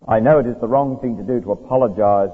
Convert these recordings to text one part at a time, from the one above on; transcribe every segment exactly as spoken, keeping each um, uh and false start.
I know it is the wrong thing to do to apologise.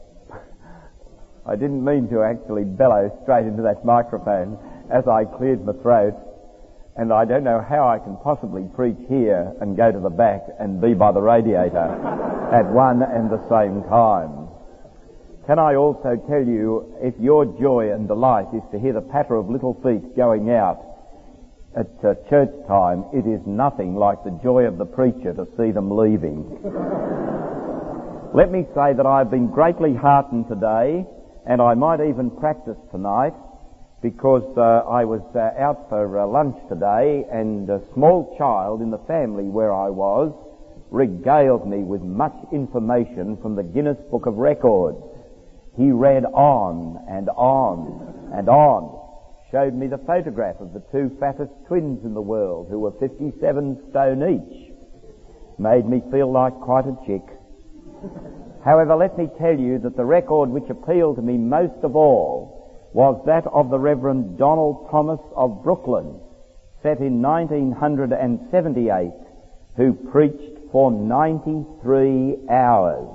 I didn't mean to actually bellow straight into that microphone as I cleared my throat, and I don't know how I can possibly preach here and go to the back and be by the radiator at one and the same time. Can I also tell you, if your joy and delight is to hear the patter of little feet going out at uh, church time, it is nothing like the joy of the preacher to see them leaving. Let me say that I've been greatly heartened today, and I might even practice tonight, because uh, I was uh, out for uh, lunch today, and a small child in the family where I was regaled me with much information from the Guinness Book of Records. He read on and on and on, showed me the photograph of the two fattest twins in the world, who were fifty-seven stone each. Made me feel like quite a chick. However, let me tell you that the record which appealed to me most of all was that of the Reverend Donald Thomas of Brooklyn, set in nineteen seventy-eight, who preached for ninety-three hours.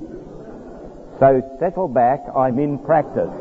So settle back, I'm in practice.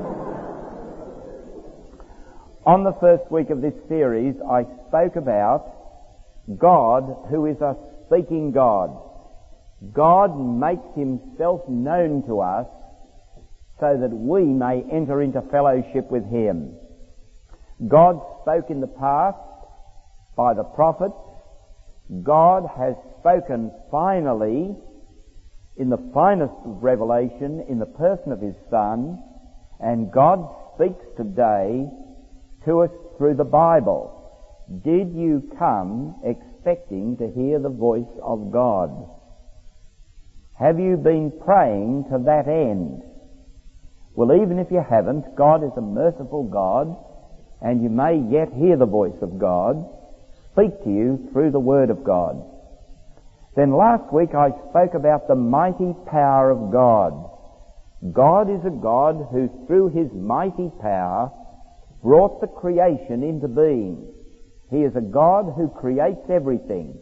On the first week of this series, I spoke about God, who is a speaking God. God makes himself known to us so that we may enter into fellowship with him. God spoke in the past by the prophets. God has spoken finally in the finest of revelation in the person of his Son, and God speaks today to us through the Bible. Did you come expecting to hear the voice of God? Have you been praying to that end? Well, even if you haven't, God is a merciful God, and you may yet hear the voice of God speak to you through the Word of God. Then last week I spoke about the mighty power of God. God is a God who, through his mighty power, brought the creation into being. He is a God who creates everything.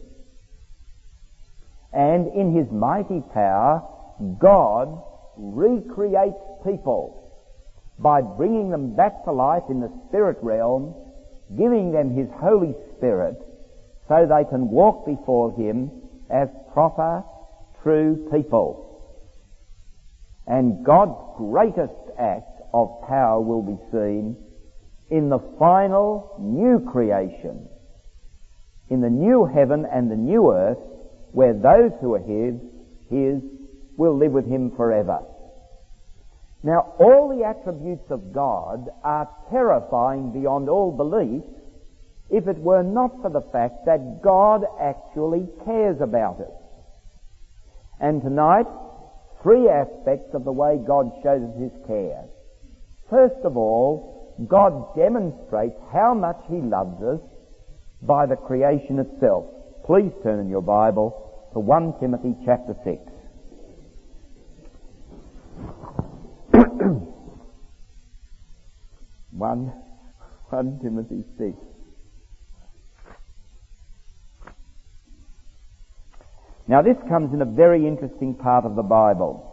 And in his mighty power, God recreates people by bringing them back to life in the spirit realm, giving them his Holy Spirit so they can walk before him as proper, true people. And God's greatest act of power will be seen in the final new creation, in the new heaven and the new earth, where those who are his, his will live with him forever. Now, all the attributes of God are terrifying beyond all belief if it were not for the fact that God actually cares about us. And tonight, three aspects of the way God shows us his care. First of all, God demonstrates how much he loves us by the creation itself. Please turn in your Bible to First Timothy chapter six. One, First Timothy six. Now this comes in a very interesting part of the Bible.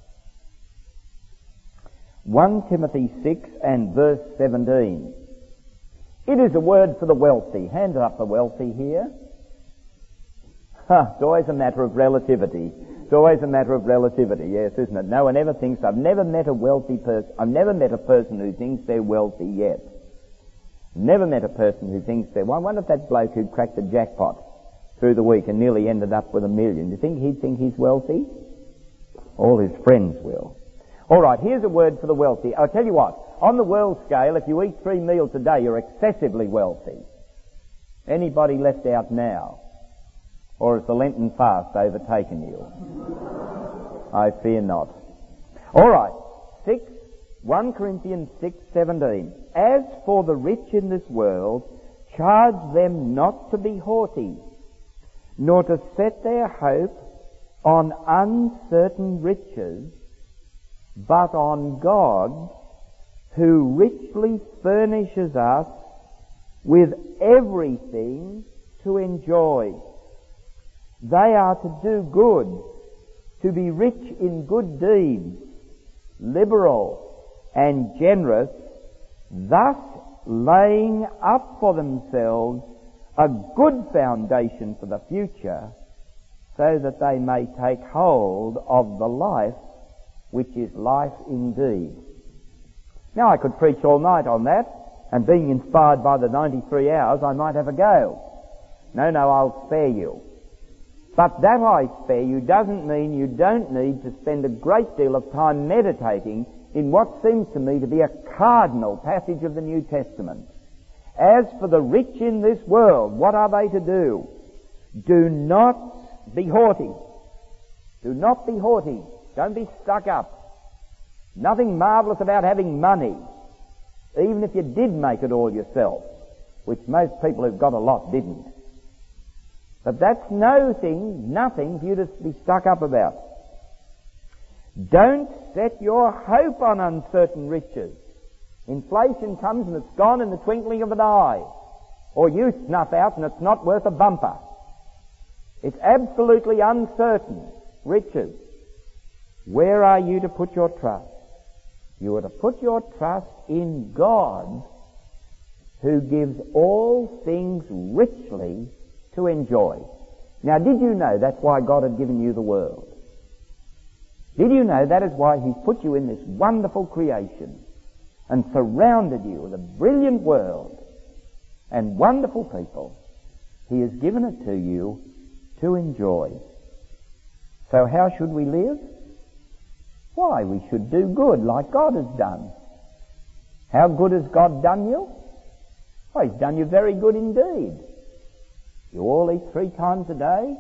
First Timothy six and verse seventeen. It is a word for the wealthy. Hand up the wealthy here. Huh, it's always a matter of relativity. It's always a matter of relativity, yes, isn't it? No one ever thinks, I've never met a wealthy person, I've never met a person who thinks they're wealthy yet. Never met a person who thinks they're, well, I wonder if that bloke who cracked the jackpot through the week and nearly ended up with a million, do you think he'd think he's wealthy? All his friends will. All right, here's a word for the wealthy. I'll tell you what, on the world scale, if you eat three meals a day, you're excessively wealthy. Anybody left out now? Or has the Lenten fast overtaken you? I fear not. All right, six, First Corinthians six seventeen. As for the rich in this world, charge them not to be haughty, nor to set their hope on uncertain riches, but on God, who richly furnishes us with everything to enjoy. They are to do good, to be rich in good deeds, liberal and generous, thus laying up for themselves a good foundation for the future, so that they may take hold of the life which is life indeed. Now, I could preach all night on that, and being inspired by the ninety-three hours, I might have a go. No, no, I'll spare you. But that I spare you doesn't mean you don't need to spend a great deal of time meditating in what seems to me to be a cardinal passage of the New Testament. As for the rich in this world, what are they to do? Do not be haughty. Do not be haughty. Don't be stuck up. Nothing marvellous about having money, even if you did make it all yourself, which most people who've got a lot didn't. But that's no thing, nothing for you to be stuck up about. Don't set your hope on uncertain riches. Inflation comes and it's gone in the twinkling of an eye. Or you snuff out and it's not worth a bumper. It's absolutely uncertain riches. Where are you to put your trust? You are to put your trust in God, who gives all things richly to enjoy. Now, did you know that's why God had given you the world? Did you know that is why He's put you in this wonderful creation and surrounded you with a brilliant world and wonderful people? He has given it to you to enjoy. So how should we live? Why, we should do good like God has done. How good has God done you? Well, He's done you very good indeed. You all eat three times a day.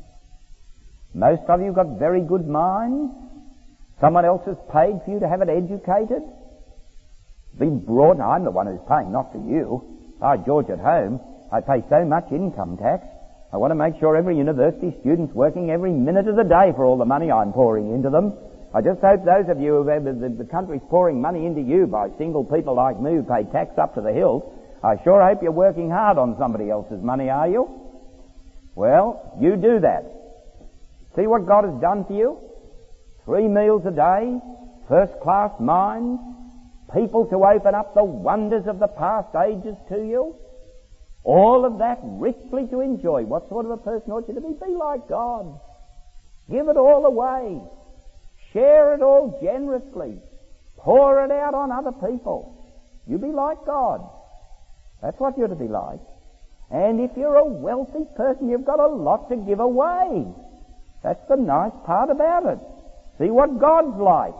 Most of you have got very good minds. Someone else has paid for you to have it educated. Been brought, and I'm the one who's paying, not for you. By George, at home, I pay so much income tax. I want to make sure every university student's working every minute of the day for all the money I'm pouring into them. I just hope those of you who have the, the country's pouring money into you by single people like me who pay tax up to the hills, I sure hope you're working hard on somebody else's money, are you? Well, you do that. See what God has done for you? Three meals a day, first-class minds, people to open up the wonders of the past ages to you. All of that richly to enjoy. What sort of a person ought you to be? Be like God. Give it all away. Share it all generously. Pour it out on other people. You be like God. That's what you're to be like. And if you're a wealthy person, you've got a lot to give away. That's the nice part about it. See what God's like.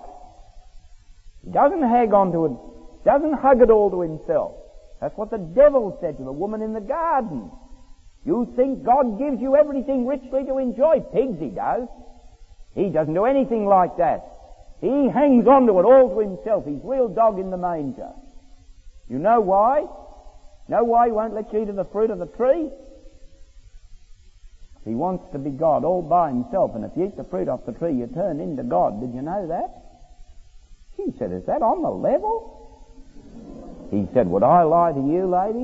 He doesn't hang on to it, doesn't hug it all to himself. That's what the devil said to the woman in the garden. You think God gives you everything richly to enjoy? Pigs, he does. He doesn't do anything like that. He hangs on to it all to himself. He's real dog in the manger. You know why? Know why he won't let you eat of the fruit of the tree? He wants to be God all by himself, and if you eat the fruit off the tree, you turn into God. Did you know that? He said, is that on the level? He said, would I lie to you, lady?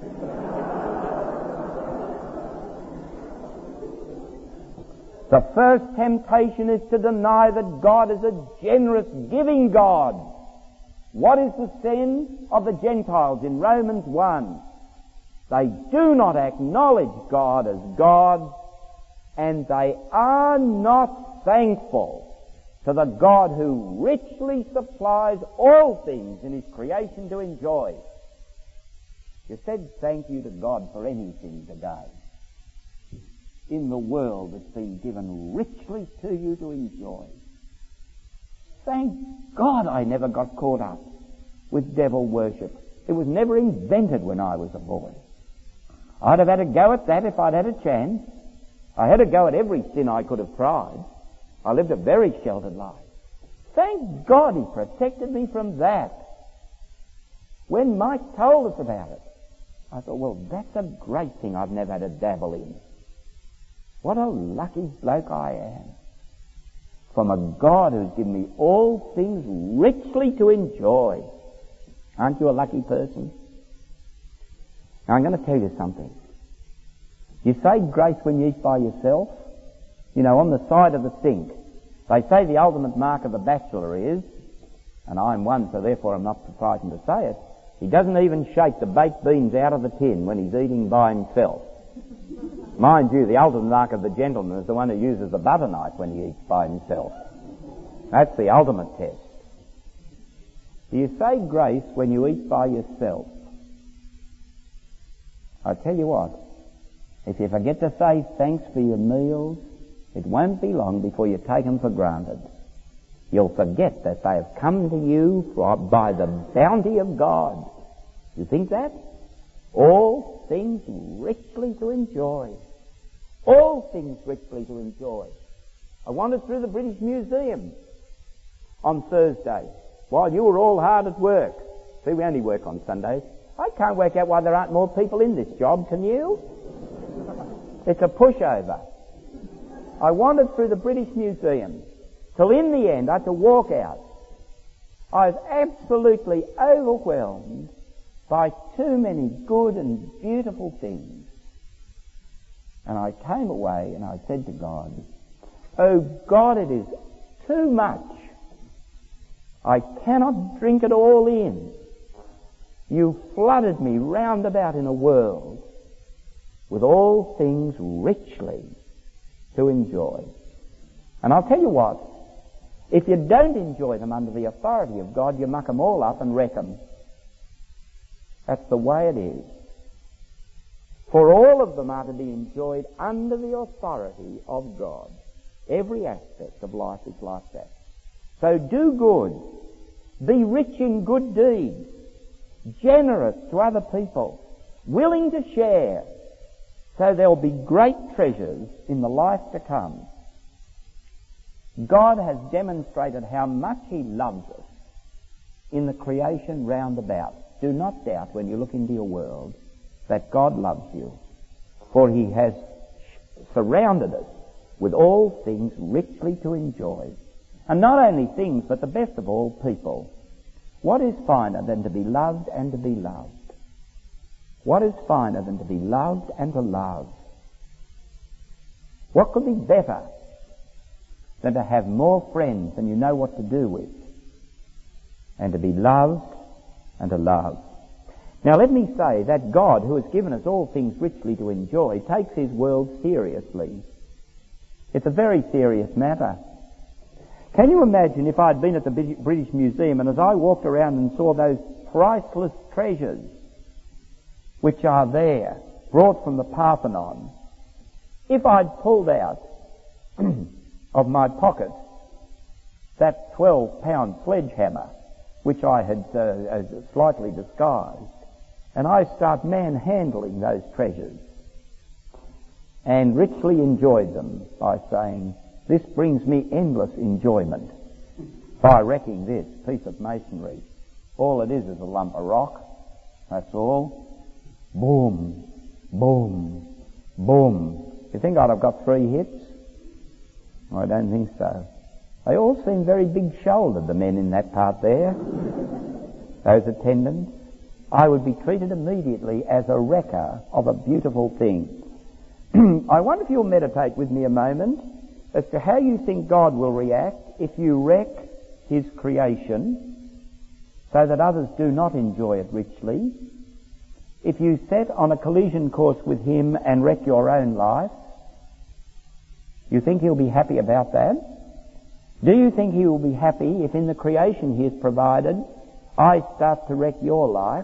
The first temptation is to deny that God is a generous, giving God. What is the sin of the Gentiles in Romans one? They do not acknowledge God as God, and they are not thankful to the God who richly supplies all things in His creation to enjoy. You said thank you to God for anything today in the world that's been given richly to you to enjoy. Thank God I never got caught up with devil worship. It was never invented when I was a boy. I'd have had a go at that if I'd had a chance. I had a go at every sin I could have tried. I lived a very sheltered life. Thank God He protected me from that. When Mike told us about it, I thought, well, that's a great thing I've never had a dabble in. What a lucky bloke I am. From a God who's given me all things richly to enjoy. Aren't you a lucky person? Now I'm going to tell you something. You say grace when you eat by yourself. You know, on the side of the sink, They say the ultimate mark of a bachelor is, and I'm one, so therefore I'm not frightened to say it, he doesn't even shake the baked beans out of the tin when he's eating by himself. Mind you, the ultimate mark of the gentleman is the one who uses the butter knife when he eats by himself. That's the ultimate test. Do you say grace when you eat by yourself? I tell you what, if you forget to say thanks for your meals, it won't be long before you take them for granted. You'll forget that they have come to you by the bounty of God. You think that? All things richly to enjoy. All things richly to enjoy. I wandered through the British Museum on Thursday while you were all hard at work. See, we only work on Sundays. I can't work out why there aren't more people in this job, can you? It's a pushover. I wandered through the British Museum till in the end I had to walk out. I was absolutely overwhelmed by too many good and beautiful things. And I came away and I said to God, oh God, it is too much. I cannot drink it all in. You flooded me round about in a world with all things richly to enjoy. And I'll tell you what, if you don't enjoy them under the authority of God, you muck them all up and wreck them. That's the way it is. For all of them are to be enjoyed under the authority of God. Every aspect of life is like that. So do good. Be rich in good deeds. Generous to other people. Willing to share. So there'll be great treasures in the life to come. God has demonstrated how much He loves us in the creation round about. Do not doubt when you look into your world that God loves you, for He has surrounded us with all things richly to enjoy. And not only things, but the best of all, people. What is finer than to be loved and to be loved? What is finer than to be loved and to love? What could be better than to have more friends than you know what to do with, and to be loved and to love? Now let me say that God, who has given us all things richly to enjoy, takes His world seriously. It's a very serious matter. Can you imagine if I'd been at the British Museum and as I walked around and saw those priceless treasures which are there, brought from the Parthenon, if I'd pulled out of my pocket that twelve pound sledgehammer which I had uh, uh, slightly disguised, and I start manhandling those treasures and richly enjoyed them by saying, this brings me endless enjoyment by wrecking this piece of masonry. All it is is a lump of rock, that's all. Boom, boom, boom. You think I'd have got three hits? I don't think so. They all seem very big-shouldered, the men in that part there, those attendants. I would be treated immediately as a wrecker of a beautiful thing. I wonder if you'll meditate with me a moment as to how you think God will react if you wreck His creation so that others do not enjoy it richly. If you set on a collision course with Him and wreck your own life, you think He'll be happy about that? Do you think He will be happy if in the creation He has provided, I start to wreck your life?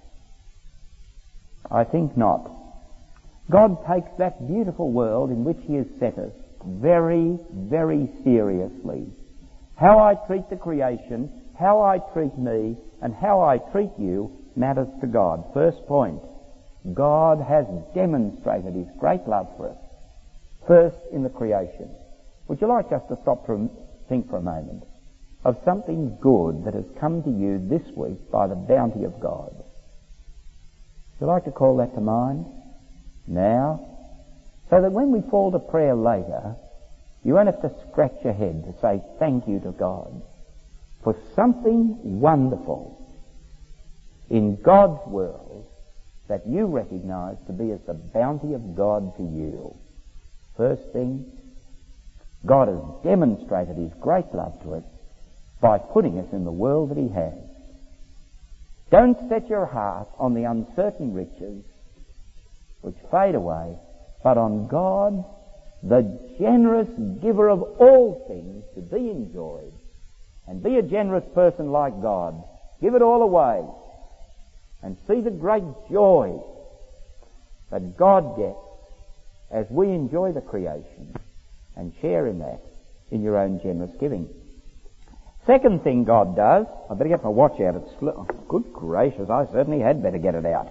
I think not. God takes that beautiful world in which He has set us very, very seriously. How I treat the creation, how I treat me, and how I treat you matters to God. First point, God has demonstrated His great love for us. First in the creation. Would you like just to stop for a, think for a moment of something good that has come to you this week by the bounty of God? Would you like to call that to mind now? So that when we fall to prayer later, you won't have to scratch your head to say thank you to God for something wonderful in God's world that you recognize to be as the bounty of God to you. First thing, God has demonstrated his great love to us by putting us in the world that he has. Don't set your heart on the uncertain riches which fade away, but on God, the generous giver of all things to be enjoyed. And be a generous person like God. Give it all away. And see the great joy that God gets as we enjoy the creation and share in that in your own generous giving. Second thing God does, I better get my watch out. It's sli- oh, good gracious, I certainly had better get it out.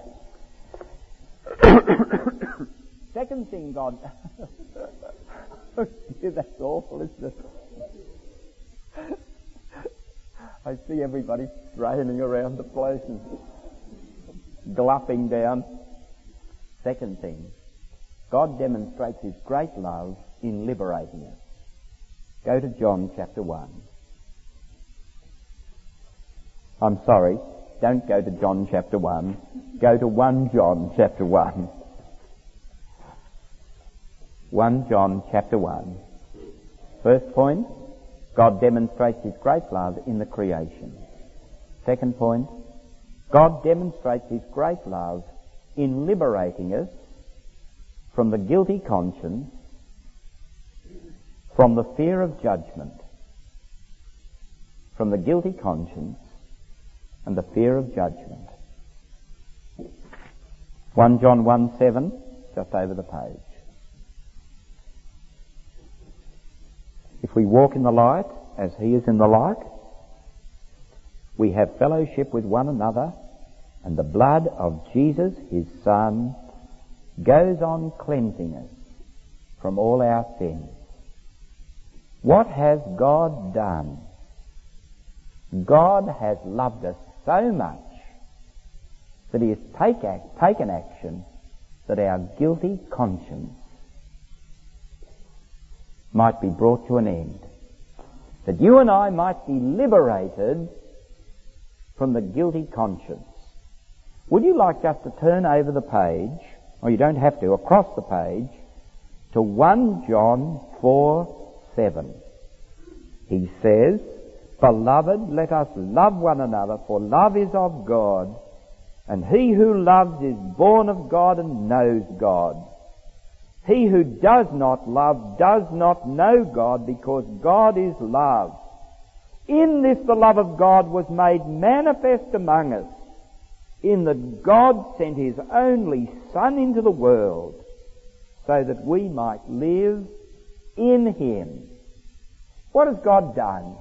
Second thing God oh dear, that's awful, isn't it? I see everybody straining around the place and gluffing down. Second thing, God demonstrates his great love in liberating us. Go to John chapter one. I'm sorry, don't go to John chapter one. Go to First John chapter one. First John chapter one. First point, God demonstrates his great love in the creation. Second point, God demonstrates his great love in liberating us from the guilty conscience, from the fear of judgment, from the guilty conscience and the fear of judgment. First John one seven, just over the page. If we walk in the light as he is in the light, we have fellowship with one another, and the blood of Jesus, his Son, goes on cleansing us from all our sins. What has God done? God has loved us so much that he has take act, taken action that our guilty conscience might be brought to an end. That you and I might be liberated from the guilty conscience. Would you like just to turn over the page, or you don't have to, across the page, to First John four seven. He says, "Beloved, let us love one another, for love is of God, and he who loves is born of God and knows God. He who does not love does not know God, because God is love. In this the love of God was made manifest among us, in that God sent his only Son into the world, so that we might live in him." What has God done?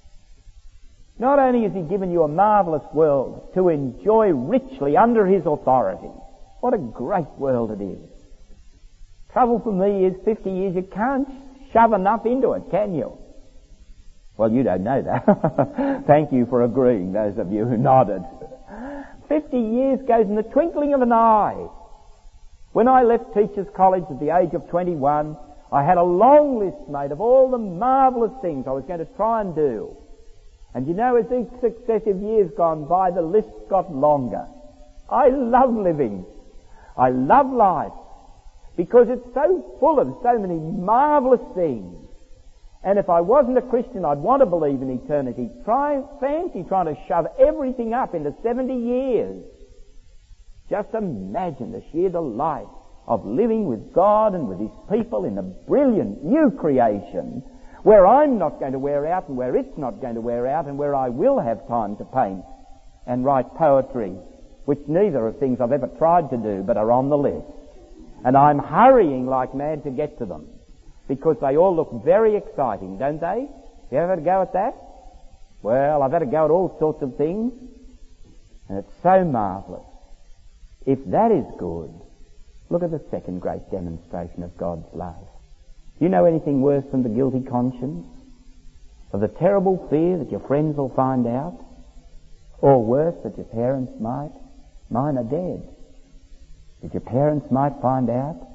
Not only has he given you a marvellous world to enjoy richly under his authority. What a great world it is. Trouble for me is fifty years, you can't shove enough into it, can you? Well, you don't know that. Thank you for agreeing, those of you who nodded. Fifty years goes in the twinkling of an eye. When I left Teachers College at the age of twenty-one, I had a long list made of all the marvellous things I was going to try and do. And you know, as each successive years gone by, the list got longer. I love living. I love life. Because it's so full of so many marvellous things. And if I wasn't a Christian, I'd want to believe in eternity. Try, fancy trying to shove everything up into seventy years. Just imagine the sheer delight of living with God and with his people in a brilliant new creation, where I'm not going to wear out and where it's not going to wear out, and where I will have time to paint and write poetry, which neither are things I've ever tried to do but are on the list. And I'm hurrying like mad to get to them, because they all look very exciting, don't they? Have you ever had a go at that? Well, I've had a go at all sorts of things, and it's so marvellous. If that is good, look at the second great demonstration of God's love. Do you know anything worse than the guilty conscience? Of the terrible fear that your friends will find out? Or worse, that your parents might? Mine are dead. That your parents might find out?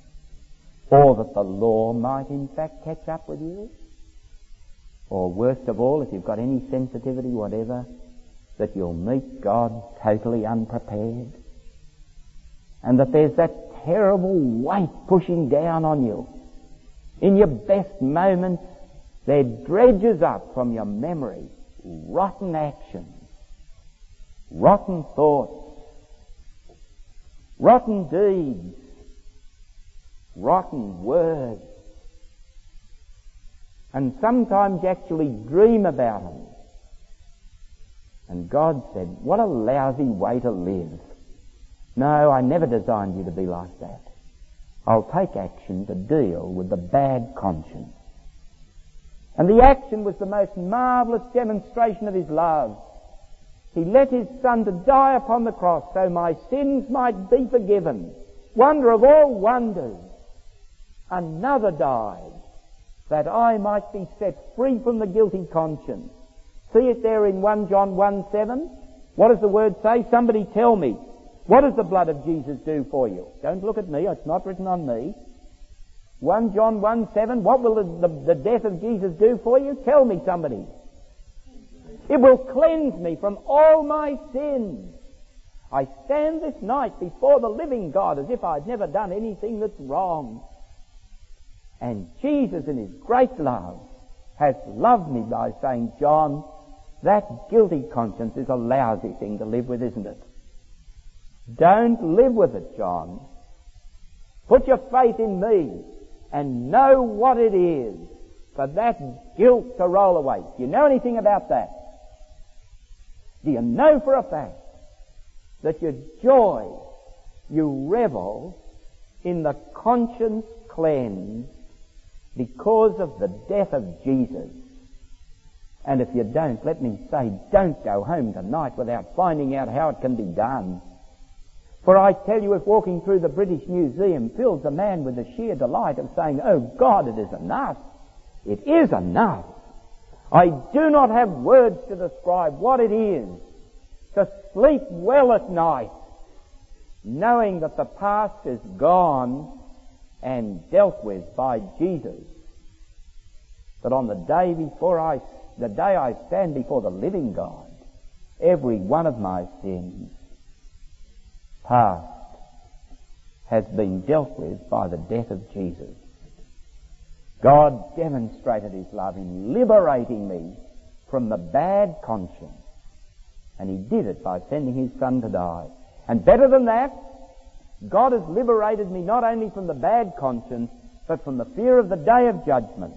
Or that the law might in fact catch up with you? Or worst of all, if you've got any sensitivity whatever, that you'll meet God totally unprepared? And that there's that terrible weight pushing down on you, In your best moments, there dredges up from your memory rotten actions, rotten thoughts, rotten deeds, rotten words. And sometimes you actually dream about them. And God said, what a lousy way to live. No, I never designed you to be like that. I'll take action to deal with the bad conscience. And the action was the most marvellous demonstration of his love. He let his Son to die upon the cross so my sins might be forgiven. Wonder of all wonders. Another died that I might be set free from the guilty conscience. See it there in First John one seven? What does the word say? Somebody tell me. What does the blood of Jesus do for you? Don't look at me, it's not written on me. First John one seven, what will the, the, the death of Jesus do for you? Tell me, somebody. It will cleanse me from all my sins. I stand this night before the living God as if I'd never done anything that's wrong. And Jesus in his great love has loved me by saying, John, that guilty conscience is a lousy thing to live with, isn't it? Don't live with it, John. Put your faith in me and know what it is for that guilt to roll away. Do you know anything about that? Do you know for a fact that your joy, you revel in the conscience cleansed because of the death of Jesus? And if you don't, let me say, don't go home tonight without finding out how it can be done. For I tell you, if walking through the British Museum fills a man with the sheer delight of saying, oh God, it is enough. It is enough. I do not have words to describe what it is to sleep well at night, knowing that the past is gone and dealt with by Jesus. That on the day before I, the day I stand before the living God, every one of my sins past has been dealt with by the death of Jesus. God demonstrated his love in liberating me from the bad conscience, and he did it by sending his Son to die. And better than that, God has liberated me not only from the bad conscience, but from the fear of the day of judgment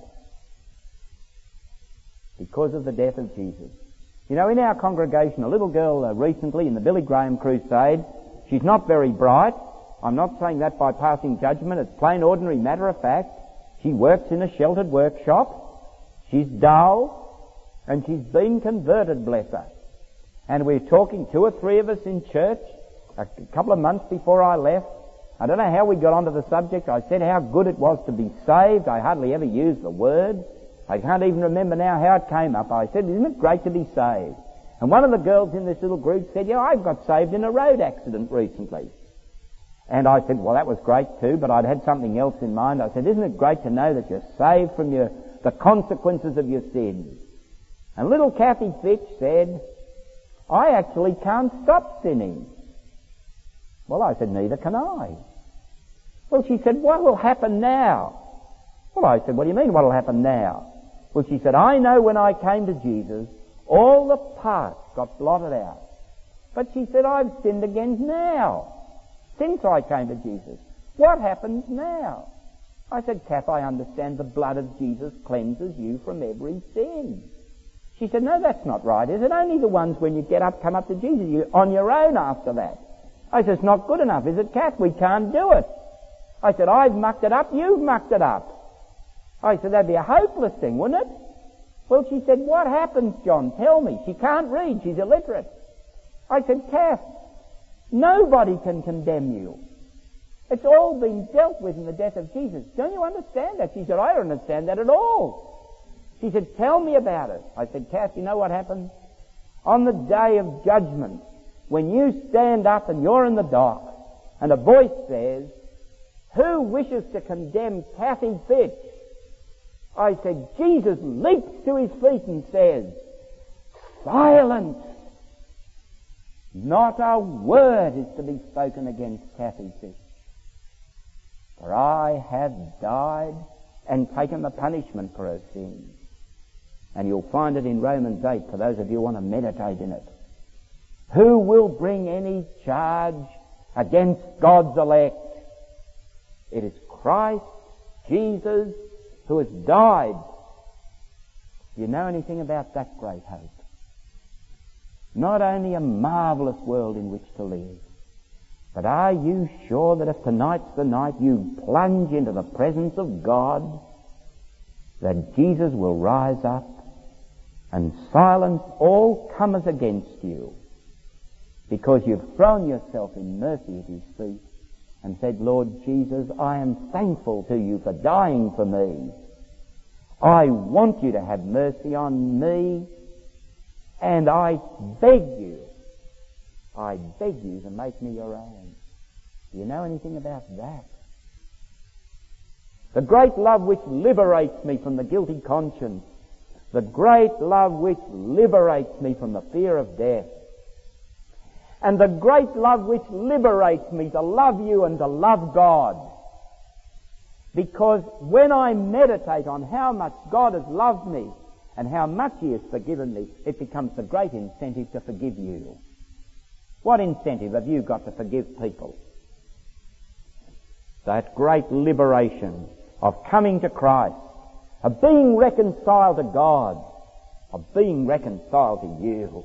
because of the death of Jesus. You know, in our congregation, a little girl uh, recently in the Billy Graham crusade, she's not very bright. I'm not saying that by passing judgment. It's plain, ordinary matter of fact. She works in a sheltered workshop. She's dull, and she's been converted, bless her. And we're talking, two or three of us in church, a couple of months before I left. I don't know how we got onto the subject. I said how good it was to be saved. I hardly ever used the word. I can't even remember now how it came up. I said, isn't it great to be saved? And one of the girls in this little group said, yeah, I got saved in a road accident recently. And I said, well, that was great too, but I'd had something else in mind. I said, isn't it great to know that you're saved from your, the consequences of your sins? And little Kathy Fitch said, I actually can't stop sinning. Well, I said, neither can I. Well, she said, what will happen now? Well, I said, what do you mean, what will happen now? Well, she said, I know when I came to Jesus, all the past got blotted out. But she said, I've sinned again now, since I came to Jesus. What happens now? I said, Kath, I understand the blood of Jesus cleanses you from every sin. She said, no, that's not right, is it? Only the ones when you get up, come up to Jesus, you're on your own after that. I said, it's not good enough, is it, Kath? We can't do it. I said, I've mucked it up, you've mucked it up. I said, that'd be a hopeless thing, wouldn't it? Well, she said, what happens, John? Tell me. She can't read. She's illiterate. I said, Kath, nobody can condemn you. It's all been dealt with in the death of Jesus. Don't you understand that? She said, I don't understand that at all. She said, tell me about it. I said, Kath, you know what happens? On the day of judgment, when you stand up and you're in the dock, and a voice says, who wishes to condemn Kathy Fitch? I said, Jesus leaps to his feet and says, silence! Not a word is to be spoken against Kathy Fitch. For I have died and taken the punishment for her sins. And you'll find it in Romans eight for those of you who want to meditate in it. Who will bring any charge against God's elect? It is Christ Jesus who has died. Do you know anything about that great hope? Not only a marvellous world in which to live, but are you sure that if tonight's the night you plunge into the presence of God, that Jesus will rise up and silence all comers against you, because you've thrown yourself in mercy at his feet and said, Lord Jesus, I am thankful to you for dying for me. I want you to have mercy on me, and I beg you, I beg you to make me your own. Do you know anything about that? The great love which liberates me from the guilty conscience, the great love which liberates me from the fear of death, and the great love which liberates me to love you and to love God. Because when I meditate on how much God has loved me and how much he has forgiven me, it becomes the great incentive to forgive you. What incentive have you got to forgive people? That great liberation of coming to Christ, of being reconciled to God, of being reconciled to you.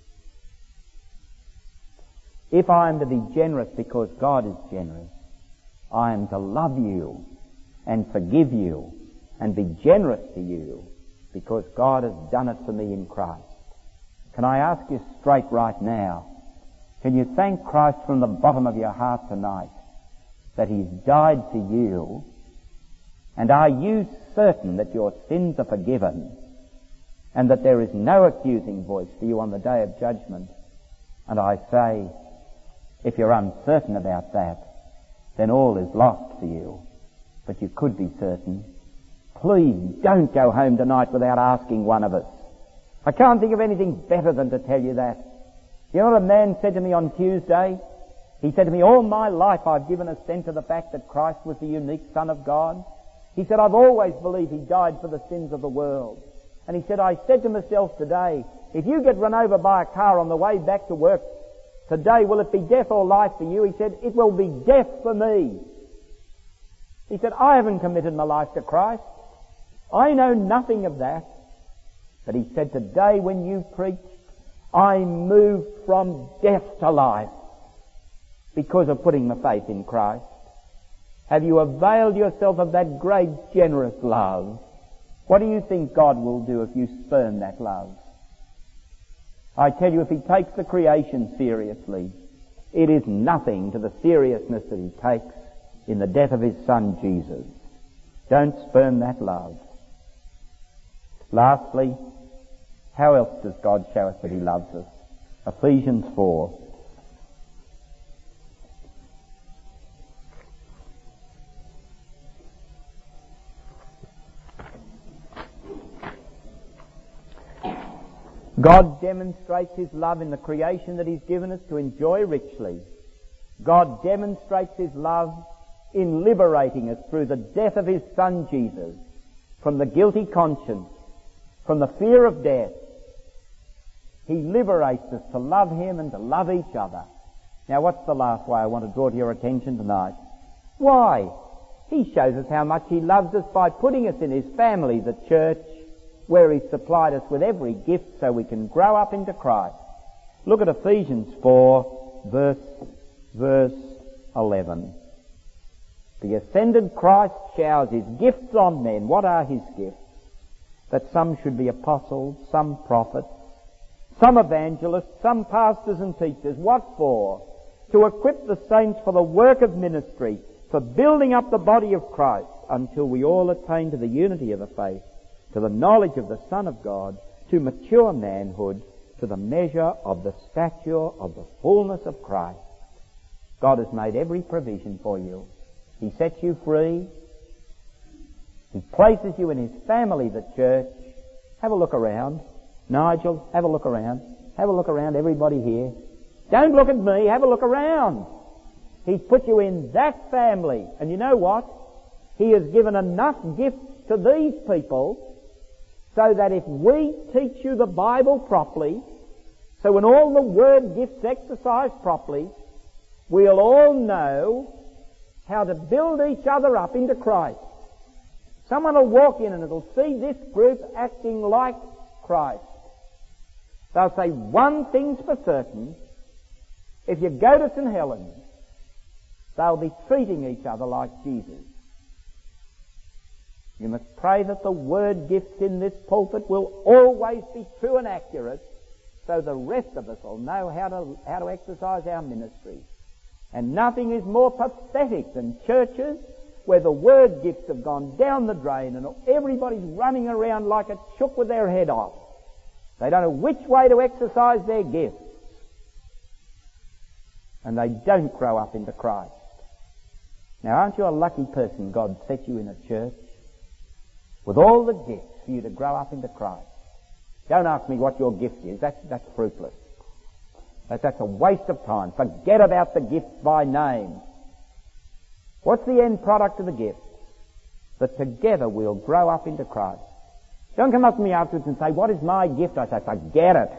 If I am to be generous because God is generous, I am to love you and forgive you and be generous to you because God has done it for me in Christ. Can I ask you straight right now, can you thank Christ from the bottom of your heart tonight that he's died for you? And are you certain that your sins are forgiven and that there is no accusing voice for you on the day of judgment? And I say, if you're uncertain about that, then all is lost for you. But you could be certain. Please don't go home tonight without asking one of us. I can't think of anything better than to tell you that. You know what a man said to me on Tuesday? He said to me, all my life I've given assent to the fact that Christ was the unique Son of God. He said, I've always believed he died for the sins of the world. And he said, I said to myself today, if you get run over by a car on the way back to work today, will it be death or life for you? He said, it will be death for me. He said, I haven't committed my life to Christ. I know nothing of that. But he said, today when you preached, I moved from death to life because of putting my faith in Christ. Have you availed yourself of that great generous love? What do you think God will do if you spurn that love? I tell you, if he takes the creation seriously, it is nothing to the seriousness that he takes in the death of his Son Jesus. Don't spurn that love. Lastly, how else does God show us that he loves us? Ephesians four. God demonstrates his love in the creation that he's given us to enjoy richly. God demonstrates his love in liberating us through the death of his Son Jesus from the guilty conscience, from the fear of death. He liberates us to love him and to love each other. Now, what's the last way I want to draw to your attention tonight? Why? He shows us how much he loves us by putting us in his family, the church, where he's supplied us with every gift so we can grow up into Christ. Look at Ephesians four, verse, verse eleven. The ascended Christ showers his gifts on men. What are his gifts? That some should be apostles, some prophets, some evangelists, some pastors and teachers. What for? To equip the saints for the work of ministry, for building up the body of Christ, until we all attain to the unity of the faith, to the knowledge of the Son of God, to mature manhood, to the measure of the stature of the fullness of Christ. God has made every provision for you. He sets you free. He places you in his family, the church. Have a look around. Nigel, have a look around. Have a look around, everybody here. Don't look at me, have a look around. He's put you in that family. And you know what? He has given enough gifts to these people so that if we teach you the Bible properly, so when all the word gifts exercised properly, we'll all know how to build each other up into Christ. Someone will walk in and it'll see this group acting like Christ. They'll say, one thing's for certain, if you go to St Helens, they'll be treating each other like Jesus. You must pray that the word gifts in this pulpit will always be true and accurate, so the rest of us will know how to, how to exercise our ministry. And nothing is more pathetic than churches where the word gifts have gone down the drain and everybody's running around like a chook with their head off. They don't know which way to exercise their gifts. And they don't grow up into Christ. Now, aren't you a lucky person God set you in a church with all the gifts for you to grow up into Christ? Don't ask me what your gift is. That's, that's fruitless. That, that's a waste of time. Forget about the gifts by name. What's the end product of the gifts? That together we'll grow up into Christ. Don't come up to me afterwards and say, what is my gift? I say, forget it.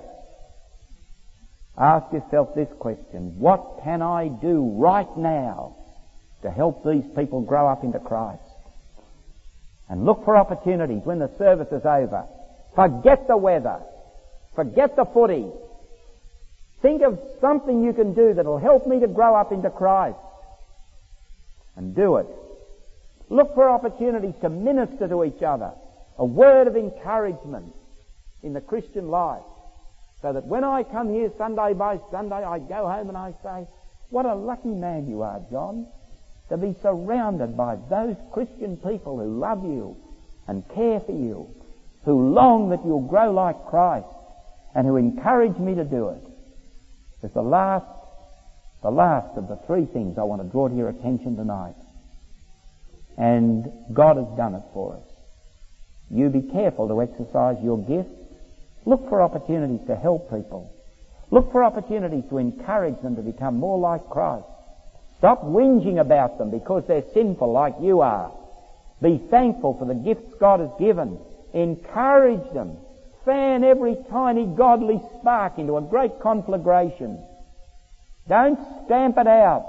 Ask yourself this question. What can I do right now to help these people grow up into Christ? And look for opportunities when the service is over. Forget the weather. Forget the footy. Think of something you can do that will help me to grow up into Christ. And do it. Look for opportunities to minister to each other. A word of encouragement in the Christian life. So that when I come here Sunday by Sunday, I go home and I say, what a lucky man you are, John, to be surrounded by those Christian people who love you and care for you, who long that you'll grow like Christ, and who encourage me to do it. It's the last, the last of the three things I want to draw to your attention tonight. And God has done it for us. You be careful to exercise your gifts. Look for opportunities to help people. Look for opportunities to encourage them to become more like Christ. Stop whinging about them because they're sinful like you are. Be thankful for the gifts God has given. Encourage them. Fan every tiny godly spark into a great conflagration. Don't stamp it out.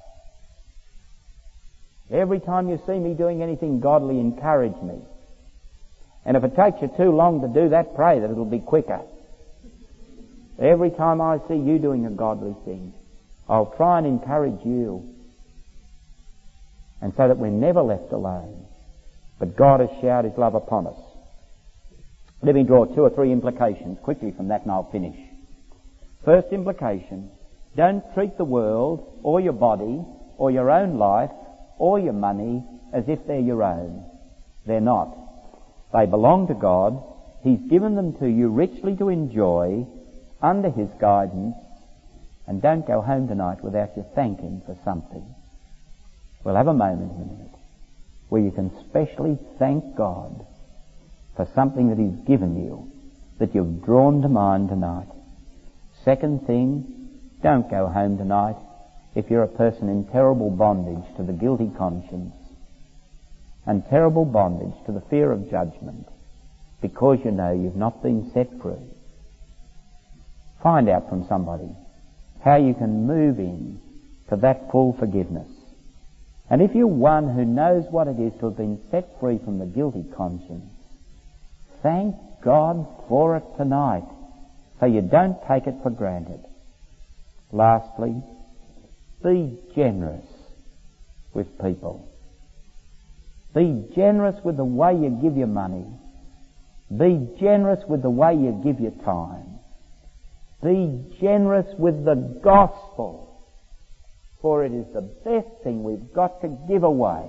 Every time you see me doing anything godly, encourage me. And if it takes you too long to do that, pray that it'll be quicker. Every time I see you doing a godly thing, I'll try and encourage you. And so that we're never left alone. But God has showered His love upon us. Let me draw two or three implications quickly from that and I'll finish. First implication, don't treat the world or your body or your own life or your money as if they're your own. They're not. They belong to God. He's given them to you richly to enjoy under His guidance. And don't go home tonight without you thank Him for something. We'll have a moment in a minute where you can specially thank God for something that He's given you, that you've drawn to mind tonight. Second thing, don't go home tonight if you're a person in terrible bondage to the guilty conscience and terrible bondage to the fear of judgment because you know you've not been set free. Find out from somebody how you can move in to that full forgiveness. And if you're one who knows what it is to have been set free from the guilty conscience, thank God for it tonight, so you don't take it for granted. Lastly, be generous with people. Be generous with the way you give your money. Be generous with the way you give your time. Be generous with the gospel, for it is the best thing we've got to give away.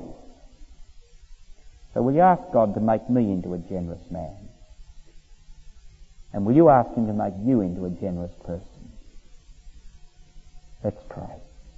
So will you ask God to make me into a generous man? And will you ask Him to make you into a generous person? Let's pray.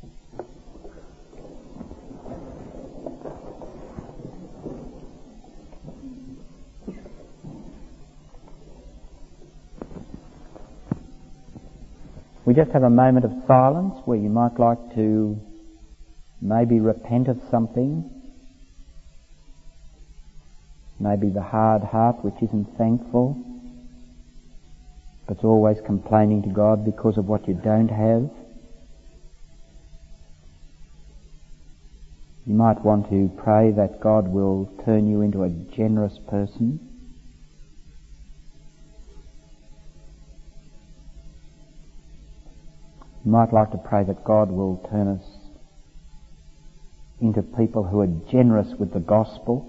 We just have a moment of silence where you might like to maybe repent of something. maybe the hard heart which isn't thankful, but's always complaining to God because of what you don't have. You might want to pray that God will turn you into a generous person. You might like to pray that God will turn us into people who are generous with the gospel.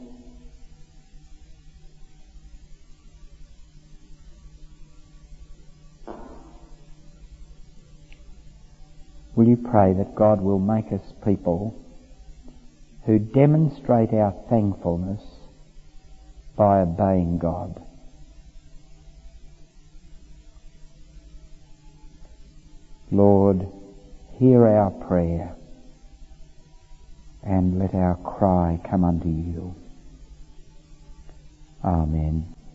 Will you pray that God will make us people who demonstrate our thankfulness by obeying God? Lord, hear our prayer and let our cry come unto you. Amen.